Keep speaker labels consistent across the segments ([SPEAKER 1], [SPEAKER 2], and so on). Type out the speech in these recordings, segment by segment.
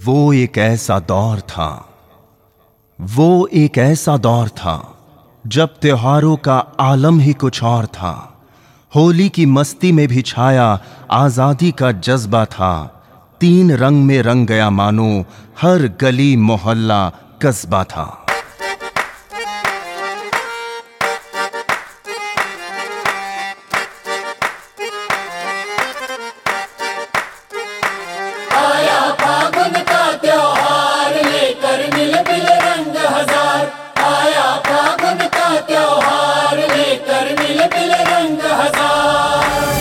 [SPEAKER 1] वो एक ऐसा दौर था, वो एक ऐसा दौर था जब त्योहारों का आलम ही कुछ और था। होली की मस्ती में भी छाया आजादी का जज्बा था। 3 रंग में रंग गया मानो हर गली मोहल्ला कस्बा था।
[SPEAKER 2] आया फागुन का त्योहार लेकर नील बिल रंग हजार। आया फागुन का त्योहार लेकर नील बिल रंग हजार।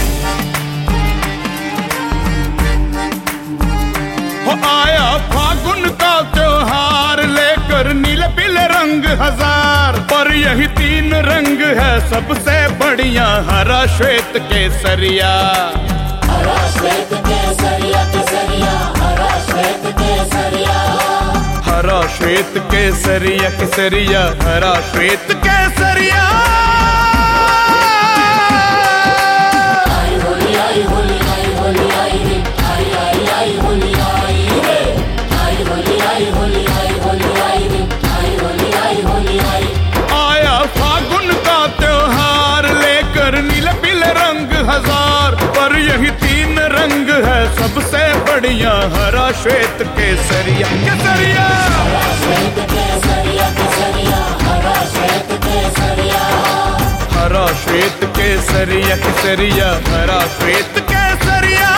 [SPEAKER 3] हो आया फागुन का त्योहार लेकर नील बिल रंग हजार। पर यही 3 रंग है सबसे बढ़िया, हरा श्वेत केसरिया।
[SPEAKER 2] हरा श्वेत केसरिया केसरिया, हरा श्वेत केसरिया।
[SPEAKER 3] हरा श्वेत केसरिया केसरिया, हरा श्वेत केसरिया।
[SPEAKER 2] आई होली आई होली आई होली आई रे, आई आई आई होली आई रे। आई होली आई होली आई होली आई रे, आई होली आई होली आई।
[SPEAKER 3] आया फागुन का त्योहार लेकर नील बिल रंग हजार। पर यही 3 रंग है सबसे बढ़िया, हरा श्वेत केसरिया केसरिया।
[SPEAKER 2] हरा श्वेत केसरिया केसरिया, हरा श्वेत केसरिया।
[SPEAKER 3] हरा श्वेत केसरिया केसरिया, हरा श्वेत केसरिया।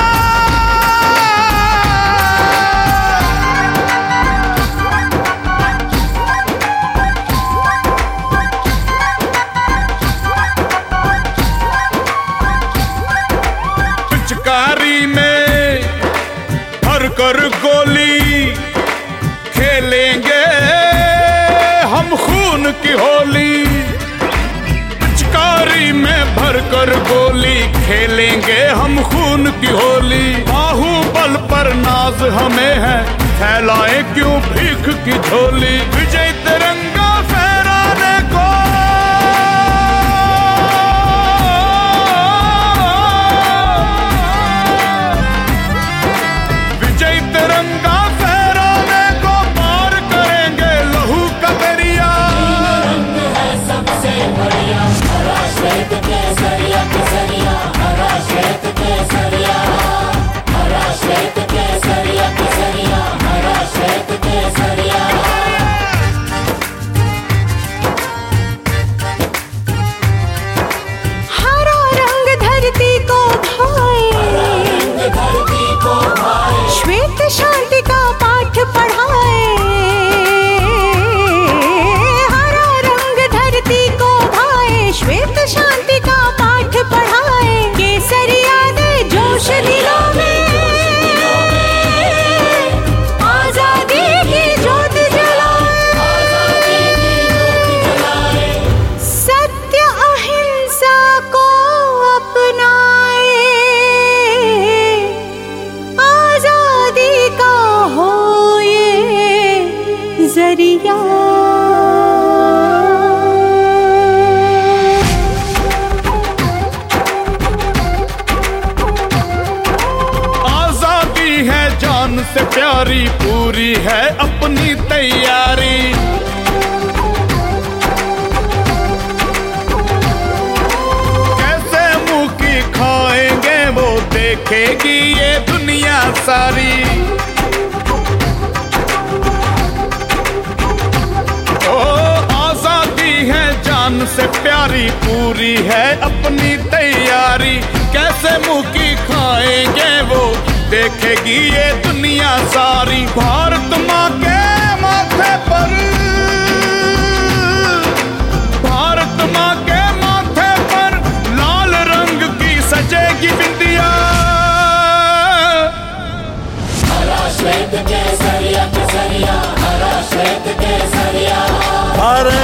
[SPEAKER 3] पिचकारी में भर कर गोली खेलेंगे हम खून की होली। पिचकारी में भर कर गोली खेलेंगे हम खून की होली। बाहुबल पर नाज हमें है, फैलाए क्यों भीख की झोली। विजय तिरंगा फहराने को विजय तिरंगा फहराने को पार करेंगे लहू का दरिया।
[SPEAKER 2] रंग है सबसे बढ़िया, हरा श्वेत केसरिया केसरिया, हरा श्वेत केसरिया। हरा श्वेत केसरिया केसरिया, हरा श्वेत केसरिया।
[SPEAKER 4] हरा रंग धरती को भाए,
[SPEAKER 2] रंग धरती को भाए,
[SPEAKER 4] श्वेत शांति का पाठ पढ़ाए। हरा रंग धरती को भाए, श्वेत शांति का पाठ पढ़ाए। केसरिया दे जोश दिलों में, आजादी की ज्योत जलाए। सत्य अहिंसा को अपनाए, आजादी का हो ये जरिया।
[SPEAKER 3] आजादी है जान से प्यारी, पूरी है अपनी तैयारी। कैसे मुंह की खाएंगे वो देखेगी ये दुनिया सारी। ओ आजादी है जान से प्यारी, पूरी है अपनी तैयारी। कैसे मुंह की खाएंगे वो देखेगी ये दुनिया सारी। भारत माँ के माथे पर, भारत माँ के माथे पर लाल रंग की सजेगी बिंदिया।
[SPEAKER 2] हरा श्वेत केसरिया केसरिया, हरा श्वेत केसरिया।
[SPEAKER 3] अरे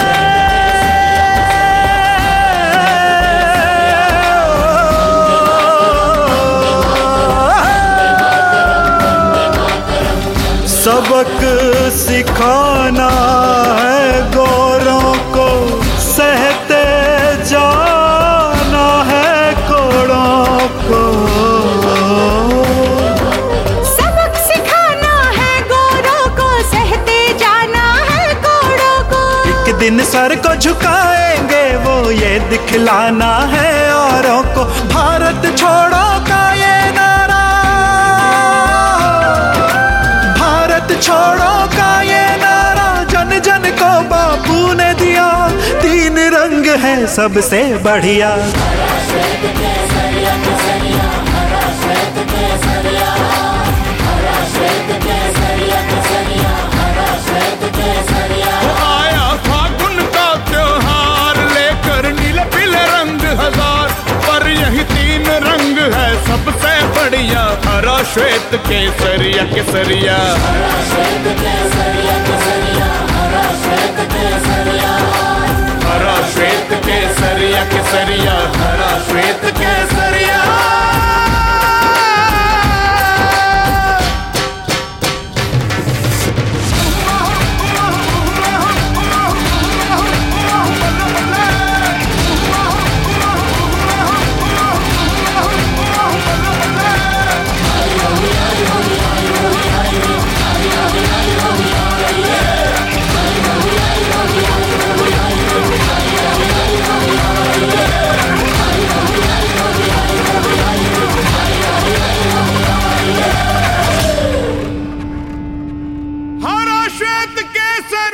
[SPEAKER 5] सबक सिखाना है गोरों को, सहते जाना है कोड़ों को।
[SPEAKER 4] सबक सिखा
[SPEAKER 5] दिन सर को झुकाएंगे वो ये दिखलाना है औरों को। भारत छोड़ो का ये नारा, भारत छोड़ो का ये नारा जन जन को बापू ने दिया। तीन रंग है सबसे बढ़िया,
[SPEAKER 3] आया फागुन का त्योहार लेकर नीले पीले रंग हजार, पर यही तीन रंग है सबसे बढ़िया। हरा श्वेत केसरिया केसरिया,
[SPEAKER 2] हरा श्वेत केसरिया केसरिया, हरा श्वेत केसरिया,
[SPEAKER 3] हरा श्वेत केसरिया केसरिया, हरा श्वेत केसरिया। हरा श्वेत केसरिया।